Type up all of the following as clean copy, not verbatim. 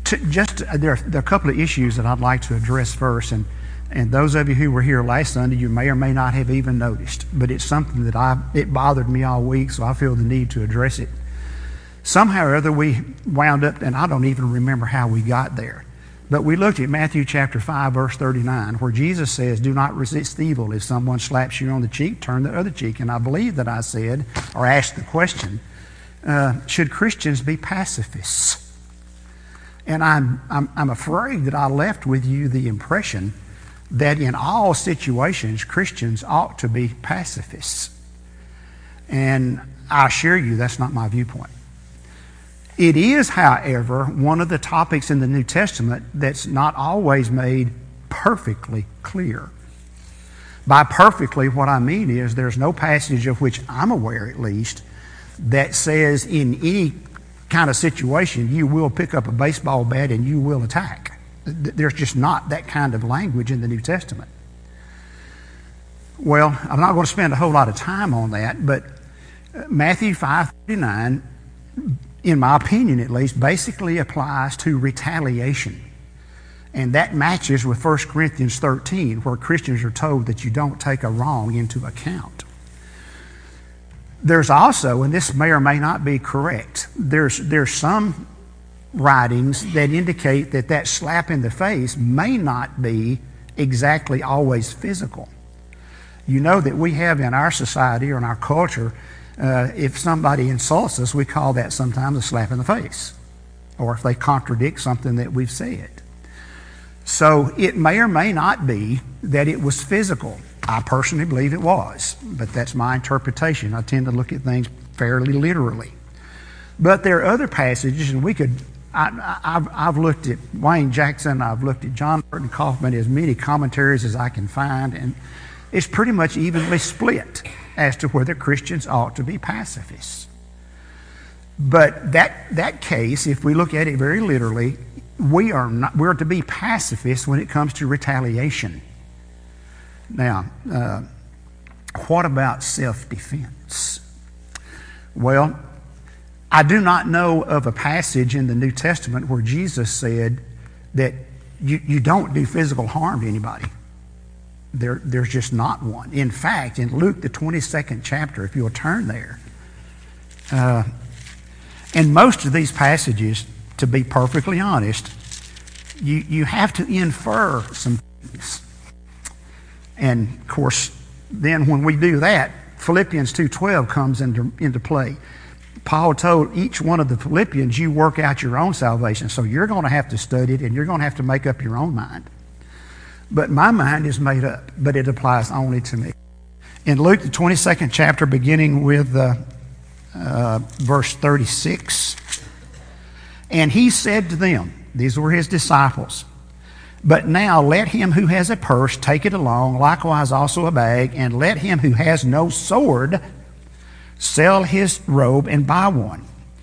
There are a couple of issues that I'd like to address first, and those of you who were here last Sunday, you may or may not have even noticed, but it's something that it bothered me all week, so I feel the need to address it. Somehow or other, we wound up, and I don't even remember how we got there, but we looked at Matthew chapter 5, verse 39, where Jesus says, "Do not resist evil. If someone slaps you on the cheek, turn the other cheek." And I believe that I said, or asked the question, should Christians be pacifists? And I'm afraid that I left with you the impression that in all situations, Christians ought to be pacifists. And I assure you that's not my viewpoint. It is, however, one of the topics in the New Testament that's not always made perfectly clear. By perfectly, what I mean is there's no passage of which I'm aware at least that says in any kind of situation you will pick up a baseball bat and you will attack. There's just not that kind of language in the New Testament. Well, I'm not going to spend a whole lot of time on that, but Matthew 5:39, in my opinion at least, basically applies to retaliation. And that matches with 1 Corinthians 13, where Christians are told that you don't take a wrong into account. There's also, and this may or may not be correct, there's some writings that indicate that slap in the face may not be exactly always physical. You know that we have in our society or in our culture, if somebody insults us, we call that sometimes a slap in the face, or if they contradict something that we've said. So it may or may not be that it was physical. I personally believe it was, but that's my interpretation. I tend to look at things fairly literally. But there are other passages, and I've looked at Wayne Jackson, I've looked at John Burton Kaufman, as many commentaries as I can find, and it's pretty much evenly split as to whether Christians ought to be pacifists. But that case, if we look at it very literally, we're to be pacifists when it comes to retaliation. Now, what about self-defense? Well, I do not know of a passage in the New Testament where Jesus said that you don't do physical harm to anybody. There's just not one. In fact, in Luke, the 22nd chapter, if you'll turn there, and most of these passages, to be perfectly honest, you have to infer some things. And, of course, then when we do that, Philippians 2:12 comes into play. Paul told each one of the Philippians, you work out your own salvation. So you're going to have to study it, and you're going to have to make up your own mind. But my mind is made up, but it applies only to me. In Luke, the 22nd chapter, beginning with verse 36, and he said to them, these were his disciples, but now let him who has a purse take it along, likewise also a bag, and let him who has no sword sell his robe and buy one.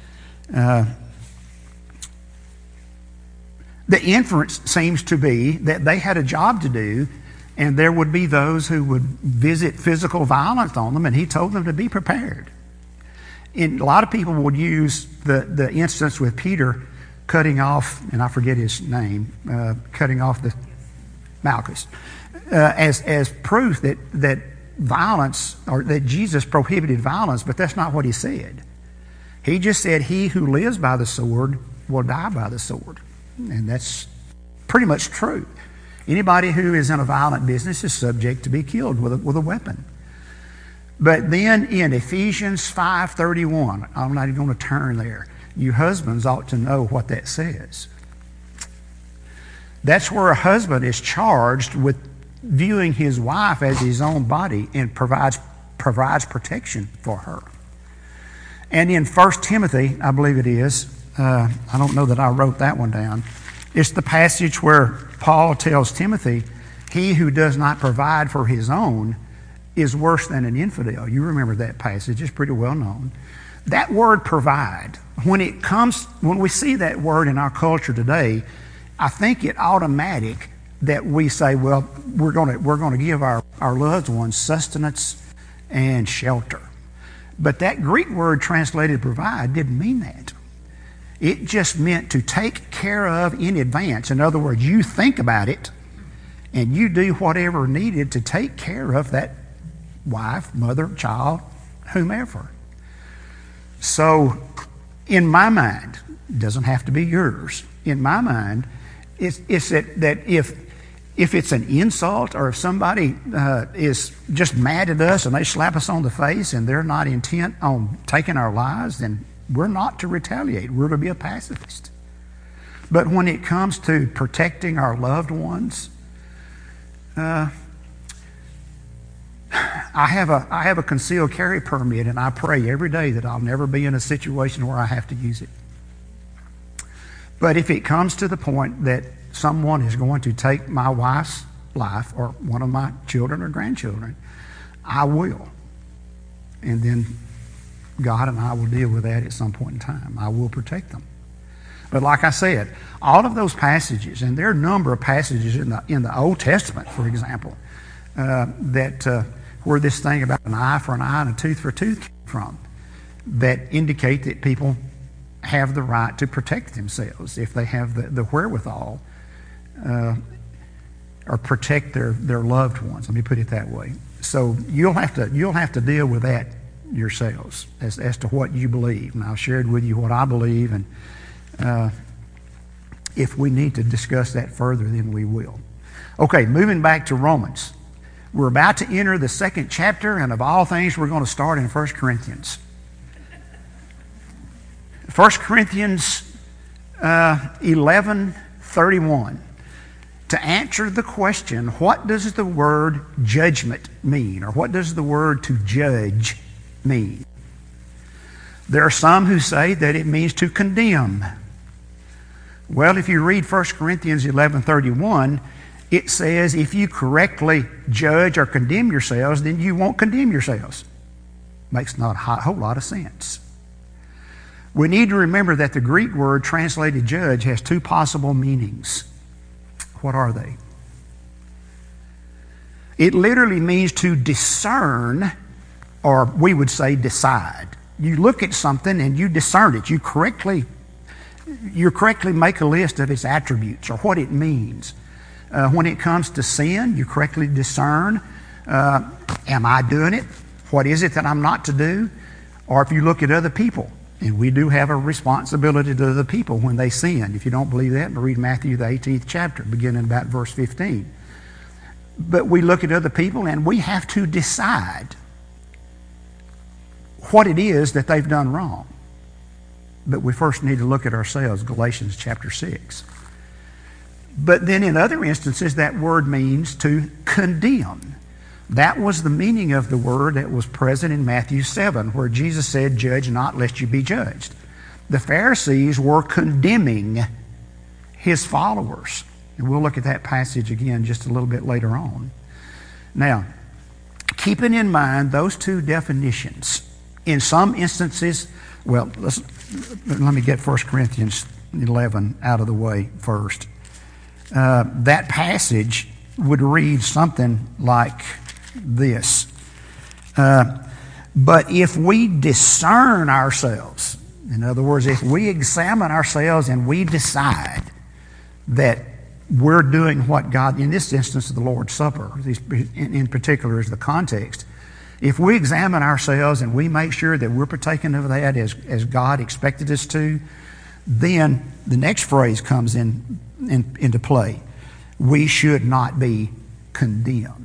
The inference seems to be that they had a job to do, and there would be those who would visit physical violence on them, and he told them to be prepared. And a lot of people would use the instance with Peter cutting off, and I forget his name, cutting off the Malchus, as proof that violence, or that Jesus prohibited violence, but that's not what he said. He just said, he who lives by the sword will die by the sword. And that's pretty much true. Anybody who is in a violent business is subject to be killed with a weapon. But then in Ephesians 5:31, I'm not even going to turn there. You husbands ought to know what that says. That's where a husband is charged with viewing his wife as his own body and provides protection for her. And in 1 Timothy, I believe it is, I don't know that I wrote that one down. It's the passage where Paul tells Timothy, he who does not provide for his own is worse than an infidel. You remember that passage. It's pretty well known. That word provide, when we see that word in our culture today, I think it automatic that we say, well, we're going to give our loved ones sustenance and shelter. But that Greek word translated provide didn't mean that. It just meant to take care of in advance. In other words, you think about it and you do whatever needed to take care of that wife, mother, child, whomever. So, in my mind, it doesn't have to be yours. In my mind, it's that if it's an insult or if somebody is just mad at us and they slap us on the face and they're not intent on taking our lives, then we're not to retaliate. We're to be a pacifist. But when it comes to protecting our loved ones, I have a concealed carry permit, and I pray every day that I'll never be in a situation where I have to use it. But if it comes to the point that someone is going to take my wife's life or one of my children or grandchildren, I will. And then God and I will deal with that at some point in time. I will protect them. But like I said, all of those passages, and there are a number of passages in the Old Testament, for example, where this thing about an eye for an eye and a tooth for a tooth came from, that indicate that people have the right to protect themselves if they have the wherewithal, or protect their loved ones. Let me put it that way. So you'll have to deal with that yourselves as to what you believe. And I've shared with you what I believe, and if we need to discuss that further, then we will. Okay, moving back to Romans. We're about to enter the second chapter, and of all things, we're going to start in 1 Corinthians. 1 Corinthians 11:31. To answer the question, what does the word judgment mean? Or what does the word to judge mean? There are some who say that it means to condemn. Well, if you read 1 Corinthians 11:31, it says if you correctly judge or condemn yourselves, then you won't condemn yourselves. Makes not a whole lot of sense. We need to remember that the Greek word translated judge has two possible meanings. What are they? It literally means to discern, or we would say decide. You look at something and you discern it. You correctly make a list of its attributes or what it means. When it comes to sin, you correctly discern, am I doing it? What is it that I'm not to do? Or if you look at other people, and we do have a responsibility to other people when they sin. If you don't believe that, read Matthew the 18th chapter, beginning about verse 15. But we look at other people and we have to decide what it is that they've done wrong. But we first need to look at ourselves, Galatians chapter 6. But then in other instances, that word means to condemn. That was the meaning of the word that was present in Matthew 7, where Jesus said, judge not lest you be judged. The Pharisees were condemning his followers. And we'll look at that passage again just a little bit later on. Now, keeping in mind those two definitions, in some instances, well, let me get 1 Corinthians 11 out of the way first. That passage would read something like this. But if we discern ourselves, in other words, if we examine ourselves and we decide that we're doing what God, in this instance, the Lord's Supper, in particular is the context, if we examine ourselves and we make sure that we're partaking of that as God expected us to, then the next phrase comes into play. We should not be condemned.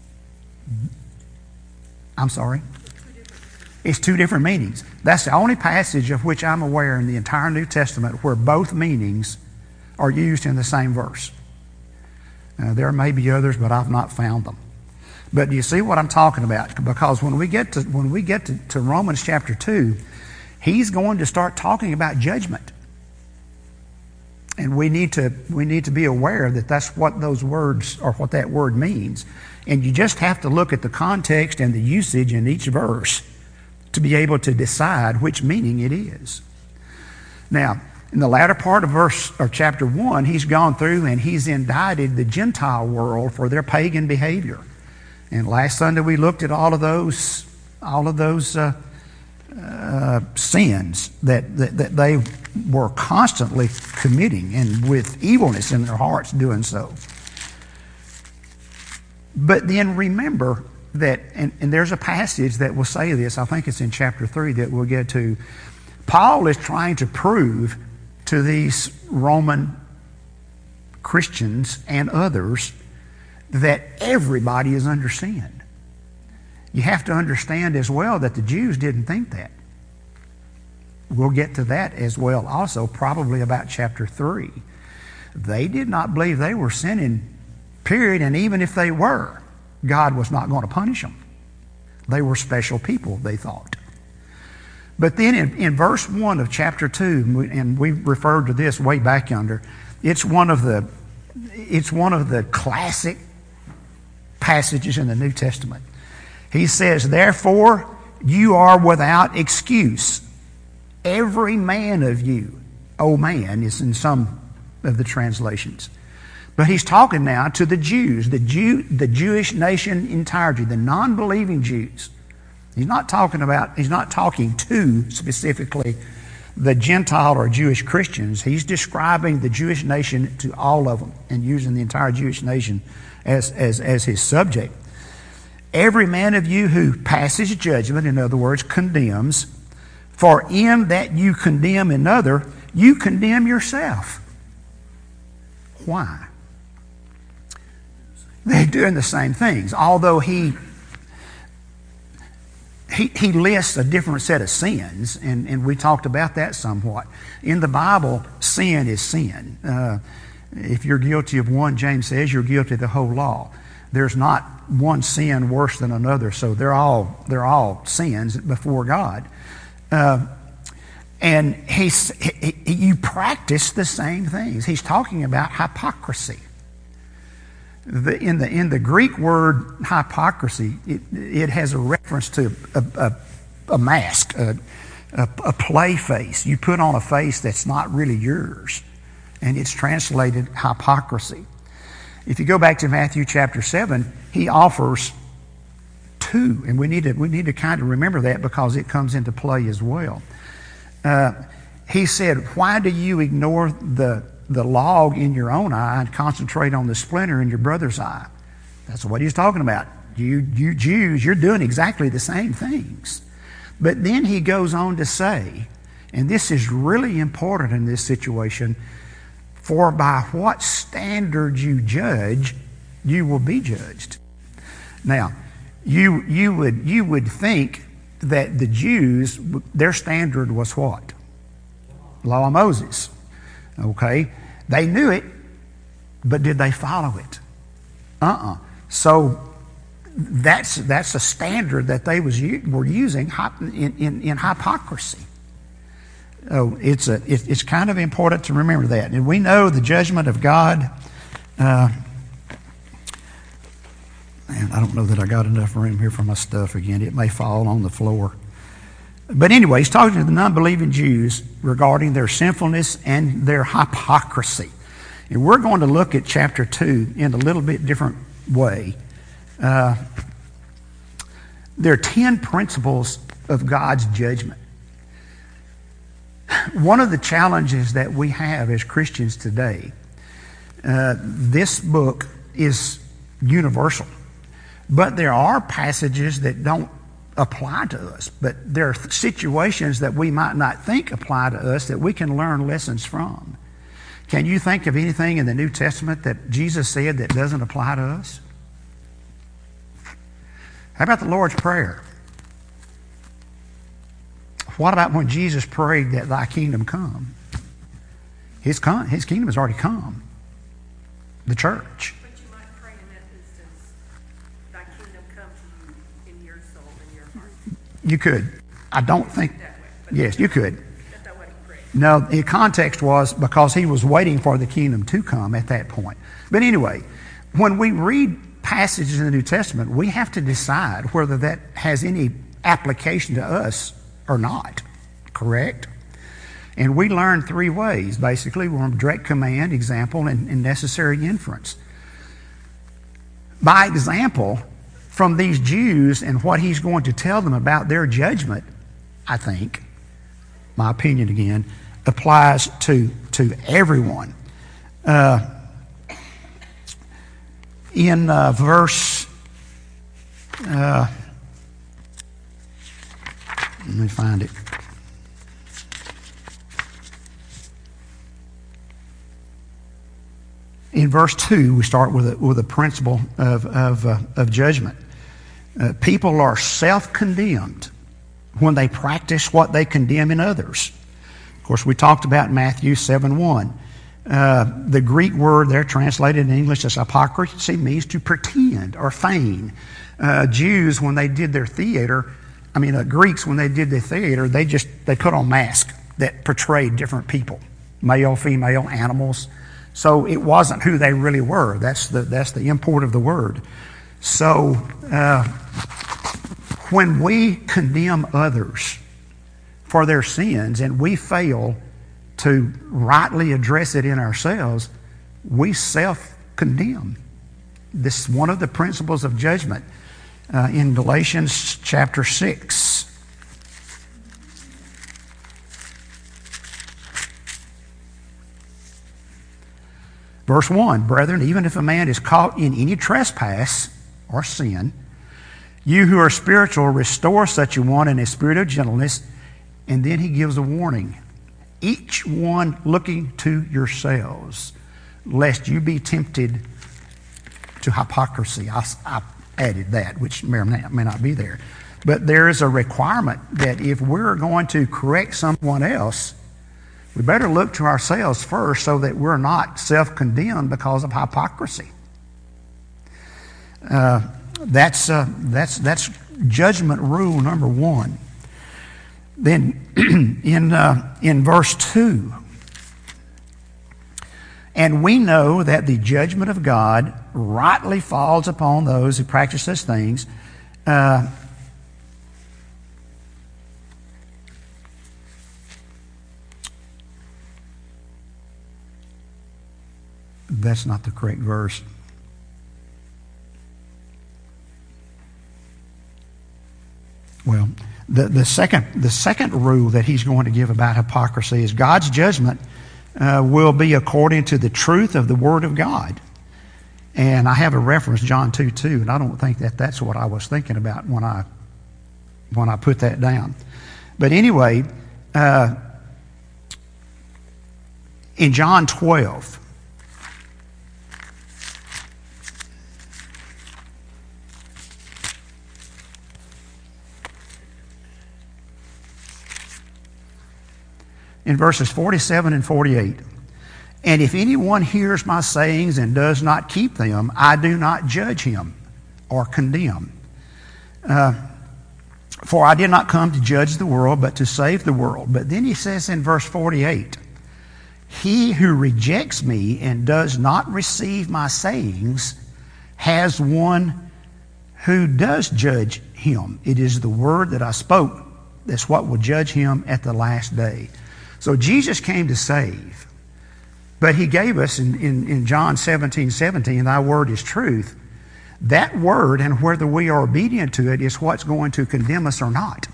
I'm sorry? It's two different meanings. That's the only passage of which I'm aware in the entire New Testament where both meanings are used in the same verse. There may be others, but I've not found them. But do you see what I'm talking about? Because when we get to Romans chapter 2, he's going to start talking about judgment. And we need to be aware that that's what those words, or what that word means. And you just have to look at the context and the usage in each verse to be able to decide which meaning it is. Now, in the latter part of chapter 1, he's gone through and he's indicted the Gentile world for their pagan behavior. And last Sunday we looked at all of those sins that were constantly committing, and with evilness in their hearts doing so. But then remember that, and there's a passage that will say this, I think it's in chapter 3 that we'll get to. Paul is trying to prove to these Roman Christians and others that everybody is under sin. You have to understand as well that the Jews didn't think that. We'll get to that as well also, probably about chapter 3. They did not believe they were sinning, period, and even if they were, God was not going to punish them. They were special people, they thought. But then in verse 1 of chapter 2, and we referred to this way back yonder, it's one of the classic passages in the New Testament. He says, "Therefore you are without excuse, every man of you." "Oh man" is in some of the translations. But he's talking now to the Jews, the Jewish nation entirety, the non-believing Jews. He's not talking to specifically the Gentile or Jewish Christians. He's describing the Jewish nation to all of them and using the entire Jewish nation as his subject. "Every man of you who passes judgment," in other words, condemns, "for in that you condemn another, you condemn yourself." Why? They're doing the same things, although he lists a different set of sins, and we talked about that somewhat. In the Bible, sin is sin. If you're guilty of one, James says, you're guilty of the whole law. There's not one sin worse than another, so they're all sins before God. And you practice the same things. He's talking about hypocrisy. In the Greek word hypocrisy, it has a reference to a mask, a play face. You put on a face that's not really yours, and it's translated hypocrisy. If you go back to Matthew chapter 7, he offers two, and we need to kind of remember that because it comes into play as well. He said, "Why do you ignore the log in your own eye and concentrate on the splinter in your brother's eye?" That's what he's talking about. You Jews, you're doing exactly the same things. But then he goes on to say, and this is really important in this situation, "For by what standard you judge, you will be judged." Now, you would think that the Jews, their standard was what? Law of Moses. Okay? They knew it, but did they follow it? So that's a standard that they were using in hypocrisy. Oh, it's kind of important to remember that. And we know the judgment of God. And I don't know that I got enough room here for my stuff again. It may fall on the floor. But anyway, he's talking to the non-believing Jews regarding their sinfulness and their hypocrisy. And we're going to look at chapter 2 in a little bit different way. There are 10 principles of God's judgment. One of the challenges that we have as Christians today, this book is universal. But there are passages that don't apply to us. But there are situations that we might not think apply to us that we can learn lessons from. Can you think of anything in the New Testament that Jesus said that doesn't apply to us? How about the Lord's Prayer? What about when Jesus prayed that thy kingdom come? His kingdom has already come. The church. But you might pray in that instance, thy kingdom come to you in your soul, in your heart. You could. I don't think... Yes, you could. That's not what he prayed. No, the context was because he was waiting for the kingdom to come at that point. But anyway, when we read passages in the New Testament, we have to decide whether that has any application to us or not. Correct? And we learn 3 ways, basically. We're on direct command, example, and necessary inference. By example, from these Jews and what he's going to tell them about their judgment, I think, my opinion again, applies to everyone. In verse, let me find it. In verse 2, we start with a principle of judgment. People are self-condemned when they practice what they condemn in others. Of course, we talked about Matthew 7:1. The Greek word there translated in English as hypocrisy means to pretend or feign. Jews, when they did their theater, Greeks, when they did their theater, they put on masks that portrayed different people, male, female, animals. So it wasn't who they really were. That's the import of the word. So when we condemn others for their sins and we fail to rightly address it in ourselves, we self-condemn. This is one of the principles of judgment in Galatians chapter 6. Verse 1, brethren, even if a man is caught in any trespass or sin, you who are spiritual, restore such a one in a spirit of gentleness. And then he gives a warning. Each one looking to yourselves, lest you be tempted to hypocrisy. I added that, which may or may not be there. But there is a requirement that if we're going to correct someone else, we better look to ourselves first so that we're not self-condemned because of hypocrisy. That's judgment rule number 1. Then in verse 2, and we know that the judgment of God rightly falls upon those who practice such things. That's not the correct verse. Well, the second rule that he's going to give about hypocrisy is God's judgment will be according to the truth of the Word of God. And I have a reference, John 2:2, and I don't think that's what I was thinking about when I put that down. But anyway, in John 12, in verses 47 and 48. And if anyone hears my sayings and does not keep them, I do not judge him or condemn. For I did not come to judge the world, but to save the world. But then he says in verse 48, he who rejects me and does not receive my sayings has one who does judge him. It is the word that I spoke. That's what will judge him at the last day. So Jesus came to save, but he gave us in John 17:17, thy word is truth. That word, and whether we are obedient to it, is what's going to condemn us or not.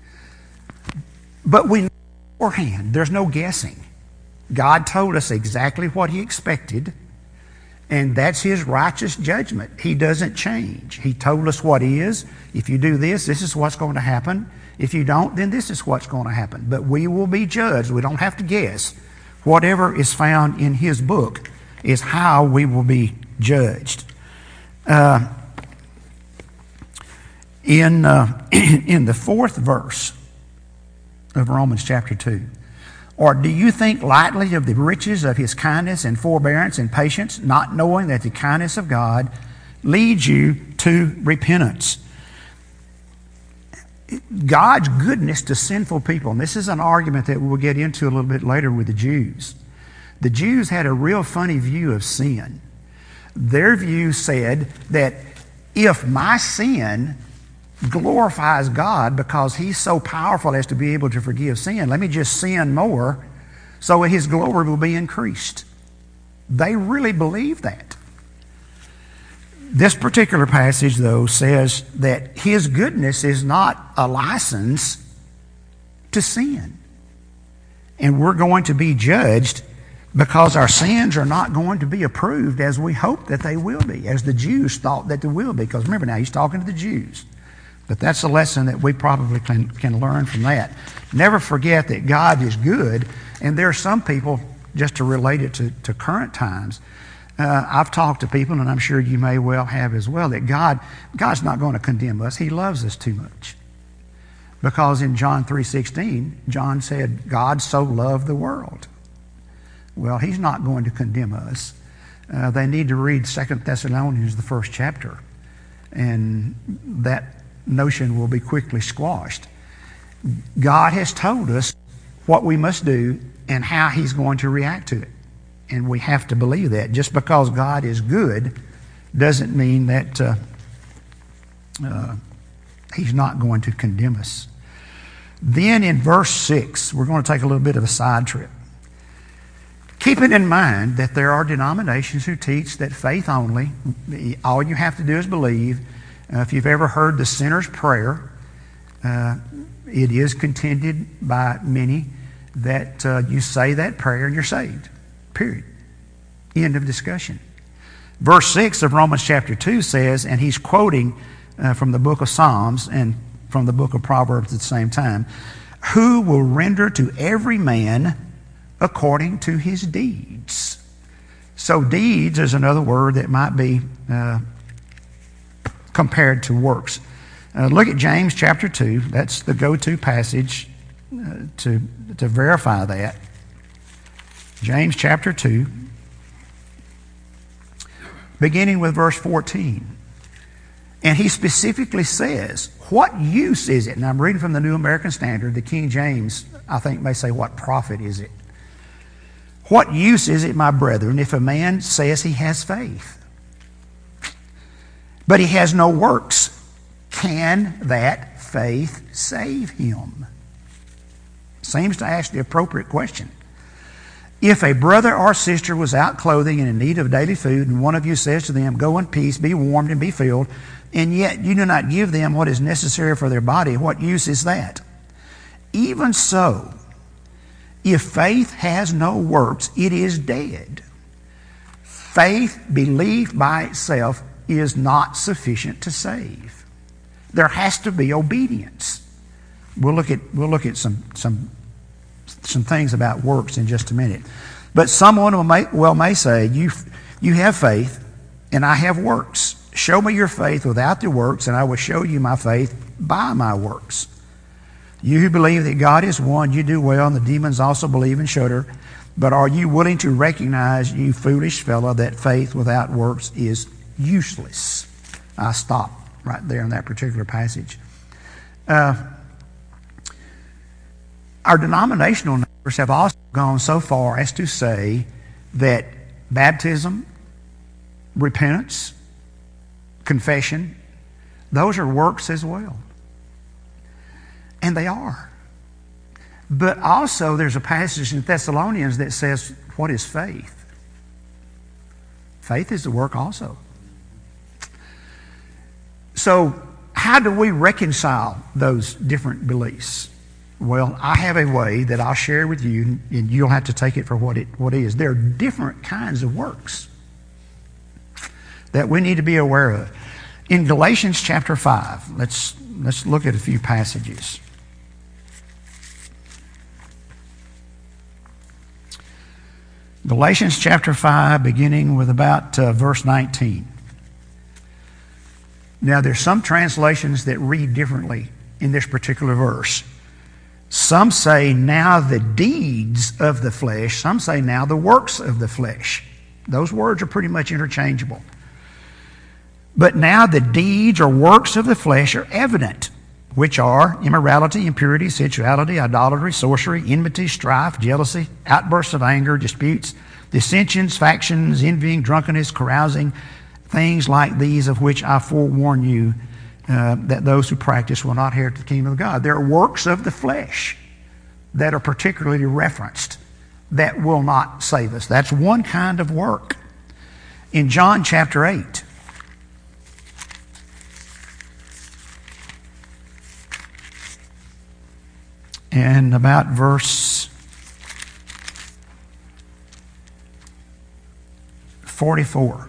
But we know beforehand, there's no guessing. God told us exactly what he expected, and that's his righteous judgment. He doesn't change. He told us what is. If you do this, this is what's going to happen. If you don't, then this is what's going to happen. But we will be judged. We don't have to guess. Whatever is found in his book is how we will be judged. In the 4th verse of Romans chapter 2, or do you think lightly of the riches of his kindness and forbearance and patience, not knowing that the kindness of God leads you to repentance? God's goodness to sinful people, and this is an argument that we'll get into a little bit later with the Jews. The Jews had a real funny view of sin. Their view said that if my sin glorifies God because he's so powerful as to be able to forgive sin, let me just sin more so his glory will be increased. They really believe that. This particular passage, though, says that his goodness is not a license to sin. And we're going to be judged because our sins are not going to be approved as we hope that they will be, as the Jews thought that they will be. Because remember now, he's talking to the Jews. But that's a lesson that we probably can learn from that. Never forget that God is good, and there are some people, just to relate it to current times, I've talked to people, and I'm sure you may well have as well, that God's not going to condemn us. He loves us too much. Because in John 3:16, John said, God so loved the world. Well, he's not going to condemn us. They need to read 2 Thessalonians, the first chapter, and that notion will be quickly squashed. God has told us what we must do and how he's going to react to it. And we have to believe that. Just because God is good doesn't mean that he's not going to condemn us. Then in verse 6, we're going to take a little bit of a side trip. Keeping in mind that there are denominations who teach that faith only, all you have to do is believe. If you've ever heard the sinner's prayer, it is contended by many that you say that prayer and you're saved. Period. End of discussion. Verse 6 of Romans chapter 2 says, and he's quoting from the book of Psalms and from the book of Proverbs at the same time, who will render to every man according to his deeds. So deeds is another word that might be compared to works. Look at James chapter 2. That's the go-to passage to verify that. James chapter 2, beginning with verse 14. And he specifically says, what use is it? And I'm reading from the New American Standard. The King James, I think, may say, what profit is it? What use is it, my brethren, if a man says he has faith, but he has no works? Can that faith save him? Seems to ask the appropriate question. If a brother or sister was without clothing and in need of daily food, and one of you says to them, go in peace, be warmed and be filled, and yet you do not give them what is necessary for their body, what use is that? Even so, if faith has no works, it is dead. Faith, belief by itself, is not sufficient to save. There has to be obedience. We'll look at some things about works in just a minute. But someone may say, you have faith and I have works. Show me your faith without the works, and I will show you my faith by my works. You who believe that God is one, you do well, and the demons also believe and shudder. But are you willing to recognize, you foolish fellow, that faith without works is useless? I stop right there in that particular passage. Our denominational neighbors have also gone so far as to say that baptism, repentance, confession, those are works as well. And they are. But also there's a passage in Thessalonians that says, what is faith? Faith is the work also. So how do we reconcile those different beliefs? Well, I have a way that I'll share with you, and you'll have to take it for what it is. There are different kinds of works that we need to be aware of. In Galatians chapter 5, let's look at a few passages. Galatians chapter 5, beginning with about verse 19. Now, there's some translations that read differently in this particular verse. Some say, now the deeds of the flesh. Some say, now the works of the flesh. Those words are pretty much interchangeable. But now the deeds or works of the flesh are evident, which are immorality, impurity, sensuality, idolatry, sorcery, enmity, strife, jealousy, outbursts of anger, disputes, dissensions, factions, envying, drunkenness, carousing, things like these, of which I forewarn you, that those who practice will not inherit the kingdom of God. There are works of the flesh that are particularly referenced that will not save us. That's one kind of work. In John chapter 8, and about verse 44.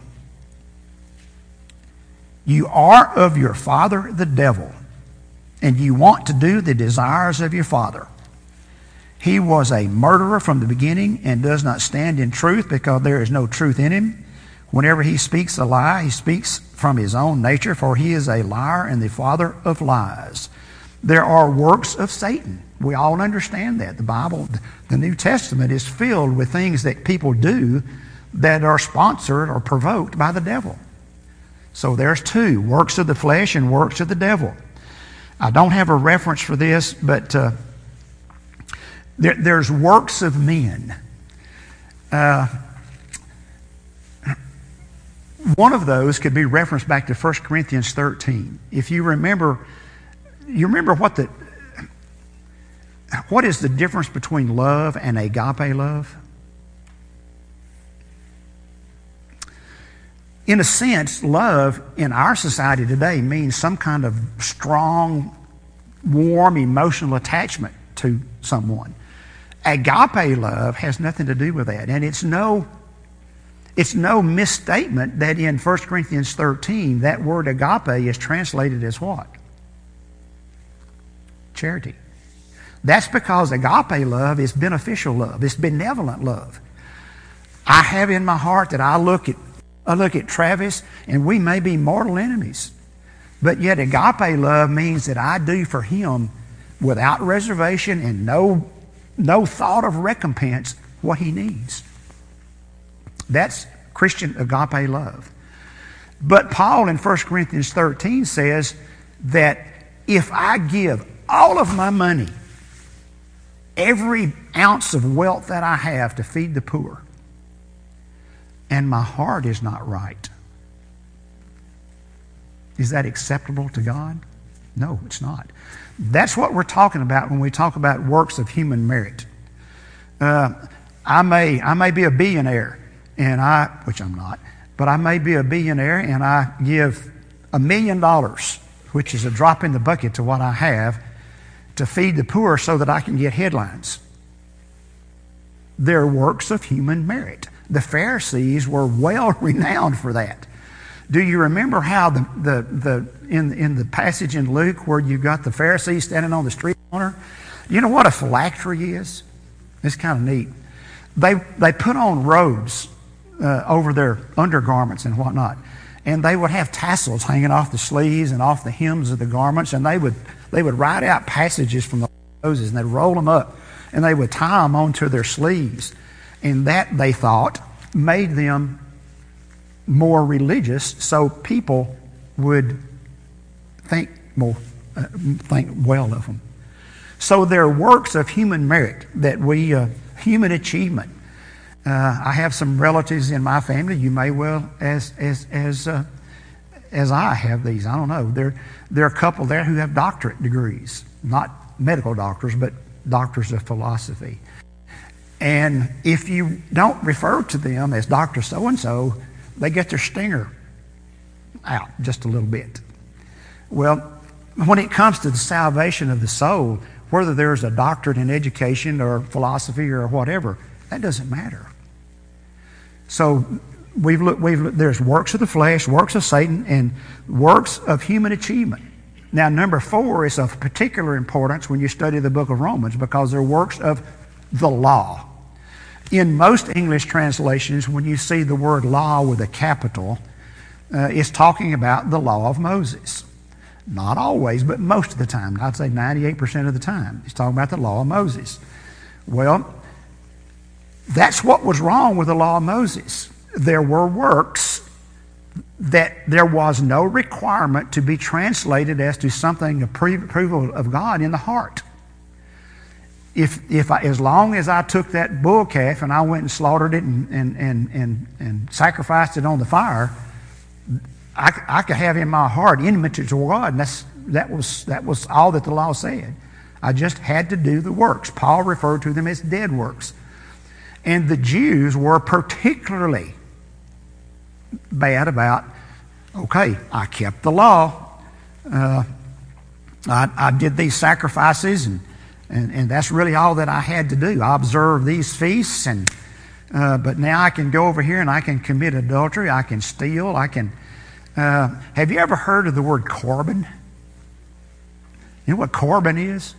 You are of your father the devil, and you want to do the desires of your father. He was a murderer from the beginning and does not stand in truth because there is no truth in him. Whenever he speaks a lie, he speaks from his own nature, for he is a liar and the father of lies. There are works of Satan. We all understand that. The Bible, the New Testament, is filled with things that people do that are sponsored or provoked by the devil. So there's two, works of the flesh and works of the devil. I don't have a reference for this, but there's works of men. One of those could be referenced back to 1 Corinthians 13. If you remember what is the difference between love and agape love? In a sense, love in our society today means some kind of strong, warm, emotional attachment to someone. Agape love has nothing to do with that. And it's no misstatement that in 1 Corinthians 13, that word agape is translated as what? Charity. That's because agape love is beneficial love. It's benevolent love. I have in my heart that I look at Travis, and we may be mortal enemies. But yet agape love means that I do for him without reservation and no thought of recompense what he needs. That's Christian agape love. But Paul in 1 Corinthians 13 says that if I give all of my money, every ounce of wealth that I have to feed the poor, and my heart is not right, is that acceptable to God? No, it's not. That's what we're talking about when we talk about works of human merit. I may be a billionaire, which I'm not, but I may be a billionaire and I give $1 million, which is a drop in the bucket to what I have, to feed the poor so that I can get headlines. They're works of human merit. The Pharisees were well renowned for that. Do you remember how in the passage in Luke where you got the Pharisees standing on the street corner? You know what a phylactery is? It's kind of neat. They put on robes over their undergarments and whatnot, and they would have tassels hanging off the sleeves and off the hems of the garments, and they would write out passages from the Moses, and they'd roll them up, and they would tie them onto their sleeves, and that, they thought, made them more religious, so people would think well of them. So they're works of human merit that human achievement. I have some relatives in my family. You may well, as I have these. I don't know. There are a couple there who have doctorate degrees, not medical doctors, but doctors of philosophy. And if you don't refer to them as Dr. So-and-so, they get their stinger out just a little bit. Well, when it comes to the salvation of the soul, whether there's a doctorate in education or philosophy or whatever, that doesn't matter. So we've looked, there's works of the flesh, works of Satan, and works of human achievement. Now, number 4 is of particular importance when you study the book of Romans because they're works of the law. In most English translations, when you see the word law with a capital, it's talking about the law of Moses. Not always, but most of the time. I'd say 98% of the time. It's talking about the law of Moses. Well, that's what was wrong with the law of Moses. There were works that there was no requirement to be translated as to something of approval of God in the heart. As long as I took that bull calf and I went and slaughtered it and sacrificed it on the fire, I could have in my heart enmity toward God, and that was all that the law said. I just had to do the works. Paul referred to them as dead works. And the Jews were particularly bad about, okay, I kept the law. I did these sacrifices, and that's really all that I had to do. I observed these feasts, and But now I can go over here and I can commit adultery. I can steal. I can. Have you ever heard of the word Corban? You know what Corban is?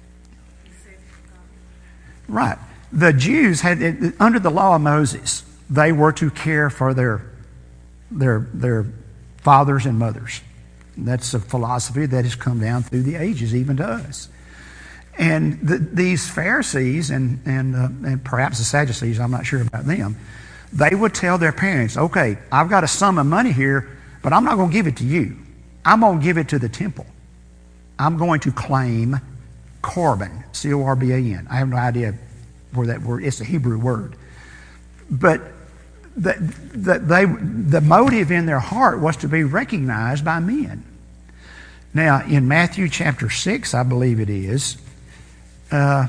Right. The Jews had, under the law of Moses, they were to care for their fathers and mothers. That's a philosophy that has come down through the ages, even to us. And these Pharisees and perhaps the Sadducees, I'm not sure about them, they would tell their parents, okay, I've got a sum of money here, but I'm not going to give it to you. I'm going to give it to the temple. I'm going to claim Corban, C-O-R-B-A-N. I have no idea where that word, it's a Hebrew word. But the motive in their heart was to be recognized by men. Now, in Matthew chapter 6, I believe it is, The whole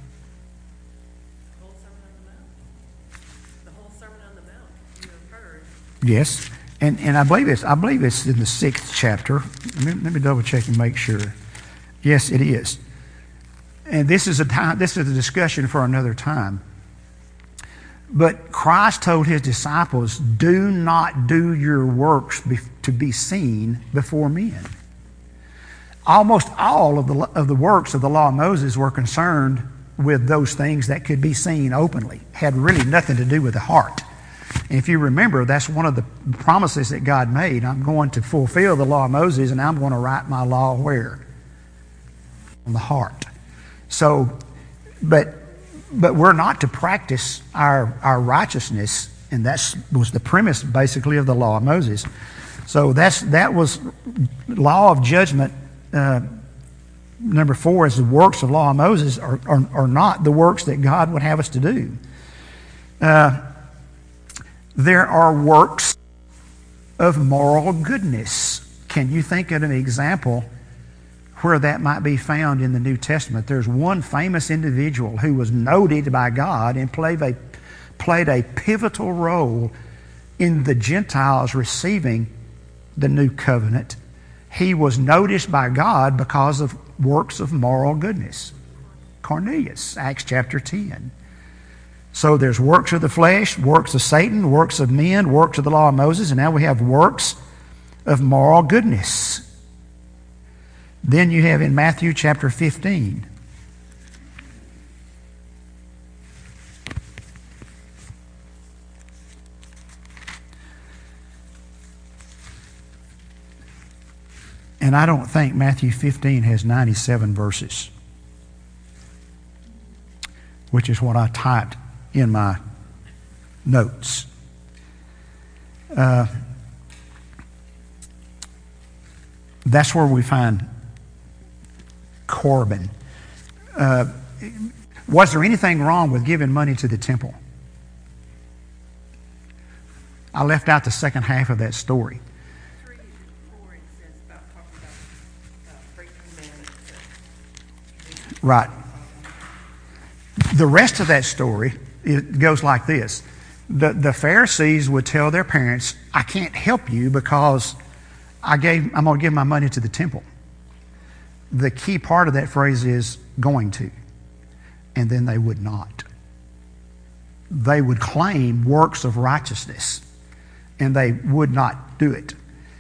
Sermon on the Mount, you have heard. yes, and I believe it's in the 6th chapter. Let me double check and make sure. Yes, it is. And this is a discussion for another time. But Christ told his disciples, do not do your works to be seen before men. Almost all of the works of the law of Moses were concerned with those things that could be seen openly, had really nothing to do with the heart. And if you remember, that's one of the promises that God made. I'm going to fulfill the law of Moses, and I'm going to write my law where? On the heart. So, but we're not to practice our righteousness, and that was the premise basically of the law of Moses. So that was law of judgment. Number 4 is the works of law of Moses are not the works that God would have us to do. There are works of moral goodness. Can you think of an example where that might be found in the New Testament? There's one famous individual who was noted by God and played a pivotal role in the Gentiles receiving the new covenant. He was noticed by God because of works of moral goodness. Cornelius, Acts chapter 10. So there's works of the flesh, works of Satan, works of men, works of the law of Moses, and now we have works of moral goodness. Then you have in Matthew chapter 15. And I don't think Matthew 15 has 97 verses, which is what I typed in my notes. That's where we find Corban. Was there anything wrong with giving money to the temple? I left out the second half of that story. 3 and 4, it says about talking about breaking commandments. Right. The rest of that story, it goes like this. The Pharisees would tell their parents, I can't help you because I'm going to give my money to the temple. The key part of that phrase is going to. And then they would not. They would claim works of righteousness, and they would not do it.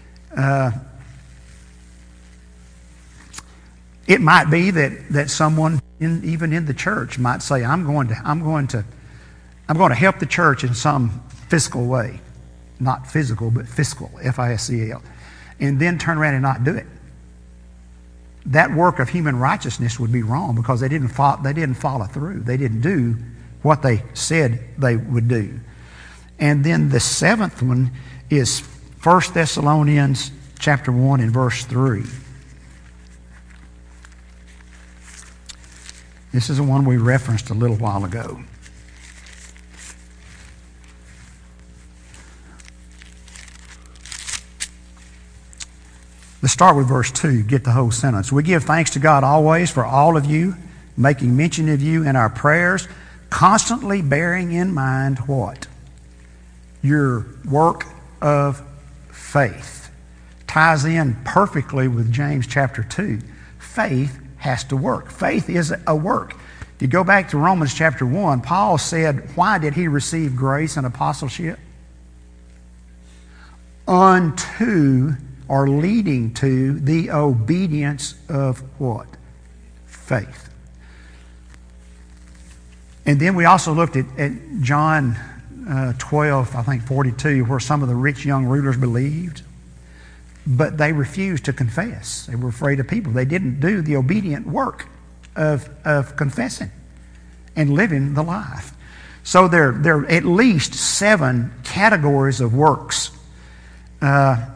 It might be that someone even in the church might say, I'm going to help the church in some fiscal way. Not physical, but fiscal, F-I-S-C-A-L. And then turn around and not do it. That work of human righteousness would be wrong because they didn't follow through. They didn't do what they said they would do. And then the 7th one is 1 Thessalonians chapter 1 and verse 3. This is the one we referenced a little while ago. Let's start with verse 2, get the whole sentence. We give thanks to God always for all of you, making mention of you in our prayers, constantly bearing in mind what? Your work of faith. Ties in perfectly with James chapter 2. Faith has to work. Faith is a work. If you go back to Romans chapter 1, Paul said, why did he receive grace and apostleship? Unto, or leading to, the obedience of what? Faith. And then we also looked at John 12, I think 42, where some of the rich young rulers believed, but they refused to confess. They were afraid of people. They didn't do the obedient work of confessing and living the life. So there are at least 7 categories of works that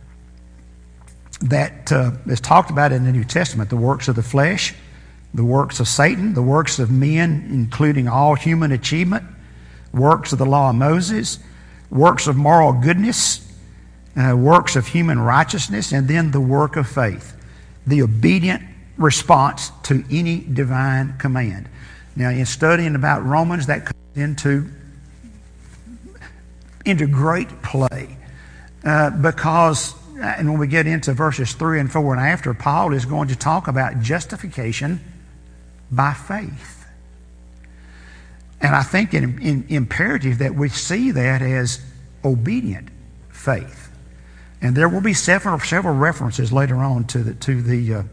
is talked about in the New Testament. The works of the flesh, the works of Satan, the works of men, including all human achievement, works of the law of Moses, works of moral goodness, works of human righteousness, and then the work of faith, the obedient response to any divine command. Now, in studying about Romans, that comes into great play because, and when we get into verses 3 and 4 and after, Paul is going to talk about justification by faith. And I think it imperative that we see that as obedient faith. And there will be several references later on to the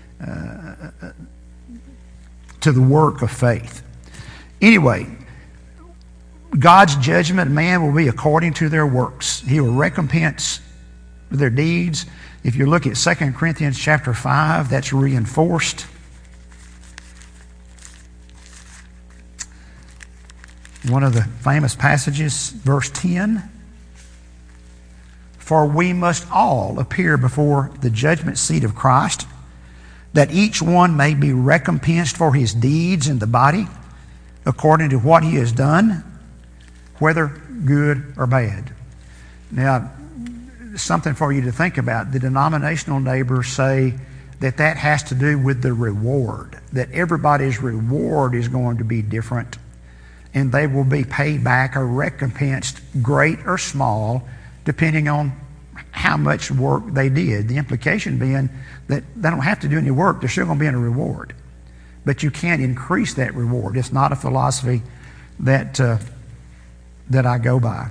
work of faith. Anyway, God's judgment, man, will be according to their works. He will recompense their deeds. If you look at 2 Corinthians chapter 5, that's reinforced. One of the famous passages, verse 10. For we must all appear before the judgment seat of Christ, that each one may be recompensed for his deeds in the body, according to what he has done, whether good or bad. Now, something for you to think about. The denominational neighbors say that has to do with the reward, that everybody's reward is going to be different, and they will be paid back or recompensed, great or small, depending on how much work they did. The implication being that they don't have to do any work, they're still going to be in a reward. But you can't increase that reward. It's not a philosophy that I go by.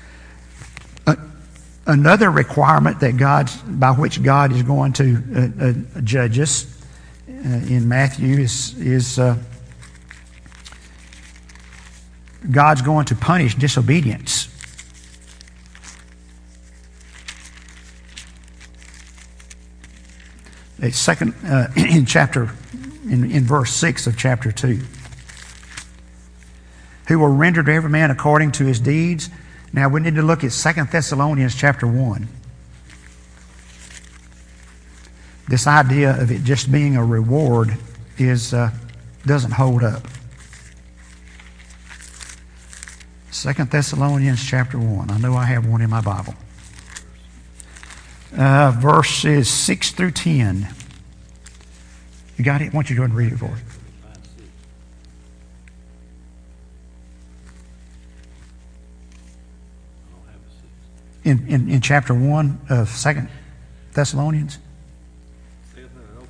Another requirement by which God is going to judge us in Matthew is God's going to punish disobedience. It's in verse 6 of chapter 2. Who will render to every man according to his deeds. Now we need to look at 2 Thessalonians chapter 1. This idea of it just being a reward doesn't hold up. 2 Thessalonians chapter 1. I know I have one in my Bible. Verses 6 through 10. You got it? Why don't you go ahead and read it for us? In chapter 1 of 2 Thessalonians? Okay.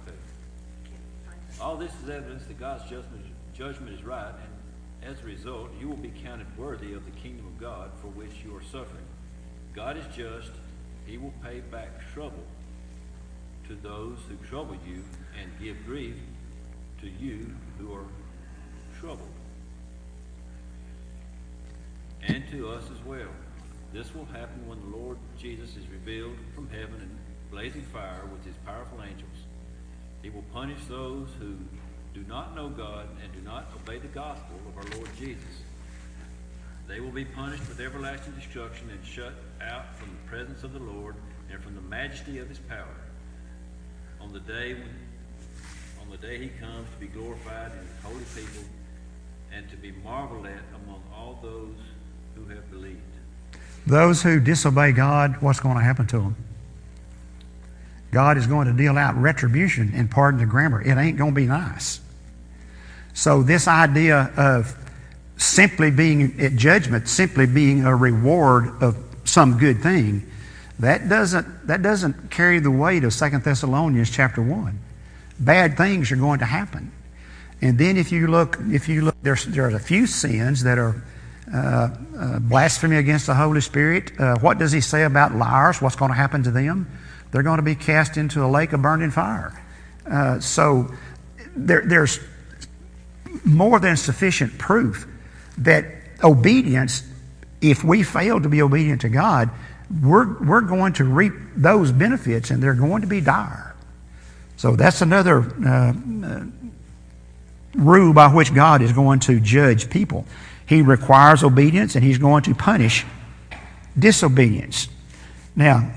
All this is evidence that God's judgment is right, and as a result, you will be counted worthy of the kingdom of God for which you are suffering. God is just. He will pay back trouble to those who trouble you and give grief to you who are troubled, and to us as well. This will happen when the Lord Jesus is revealed from heaven in blazing fire with his powerful angels. He will punish those who do not know God and do not obey the gospel of our Lord Jesus. They will be punished with everlasting destruction and shut out from the presence of the Lord and from the majesty of his power on the day he comes to be glorified in his holy people and to be marveled at among all those who have believed. Those who disobey God, what's going to happen to them? God is going to deal out retribution, and pardon the grammar, it ain't going to be nice. So this idea of simply being at judgment, simply being a reward of some good thing, that doesn't carry the weight of 2 Thessalonians chapter 1. Bad things are going to happen. And then if you look, there's a few sins that are blasphemy against the Holy Spirit. What does he say about liars? What's going to happen to them? They're going to be cast into a lake of burning fire. So there's more than sufficient proof that obedience, if we fail to be obedient to God, we're going to reap those benefits, and they're going to be dire. So that's another rule by which God is going to judge people. He requires obedience, and he's going to punish disobedience. Now,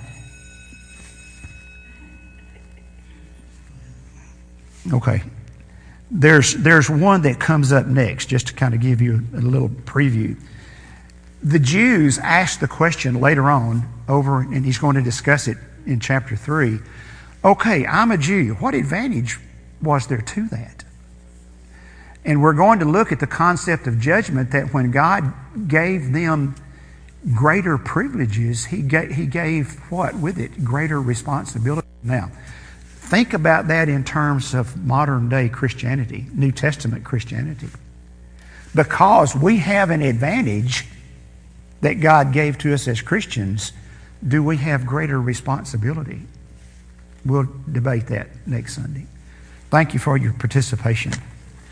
okay, there's one that comes up next, just to kind of give you a little preview. The Jews asked the question later on and he's going to discuss it in chapter 3. Okay, I'm a Jew. What advantage was there to that? And we're going to look at the concept of judgment, that when God gave them greater privileges, he gave what with it? Greater responsibility. Now, think about that in terms of modern day Christianity, New Testament Christianity. Because we have an advantage that God gave to us as Christians, do we have greater responsibility? We'll debate that next Sunday. Thank you for your participation.